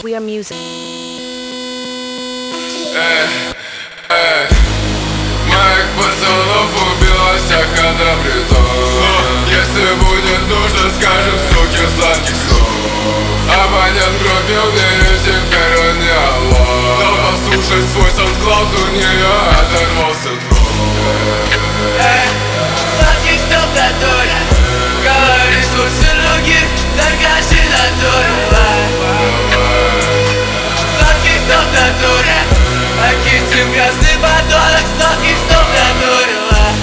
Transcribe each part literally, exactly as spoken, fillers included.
We are music. Эй, эй, моих пацанов убила вся хата притон. Если будет нужно, скажем, суки, сладких снов. Абонент грубил мне, теперь он не алло. Дал послушать свой саундклауд, у нее оторвался трон. Эй, сладких снов в натуре. Говоришь, лучше руки, докажи натуре. Сладких снов в натуре. Окисим грязный подонок, сладких снов в натуре.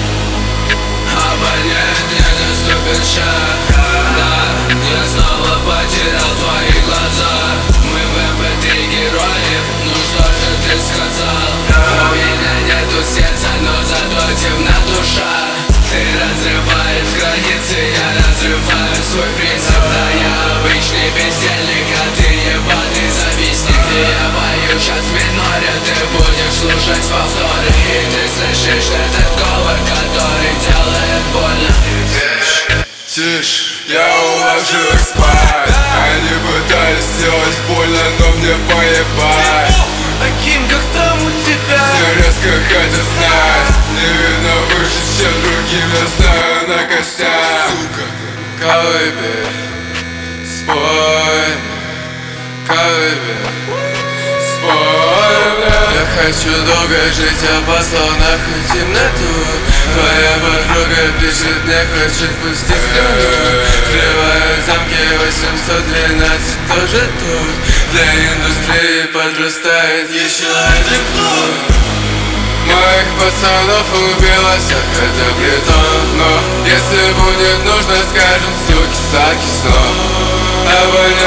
Абонент недоступен шаг. Да, я снова потерял твои глаза. Мы в эм пэ три герои, ну что же ты сказал? У меня нету сердца, но зато темна душа. Ты разрываешь границы, я разрываю свой принцип. Да, я обычный бездельник, а ты ебаный завистник. И я пою сейчас в миноре, ты будешь слушать повторы. И ты слышишь этот говор, который делает больно. Тише, я уложил их спать. Они пытались сделать больно, но мне поебать. Аким, как там у тебя? Все резко хотят знать. Не видно выше, чем другим, я знаю на костях. Сука, колыбель, спой, колыбель, спой мне. Я хочу долго жить, а послал нахуй темноту. Твоя подруга пишет, мне хочет пустить слюну. Срываю замки восемьсот двенадцать, тоже тут. Для индустрии подрастает еще один клуб. Моих пацанов убила вся хата притон. Но если будет нужно, скажем, суки, сладких снов. Абонент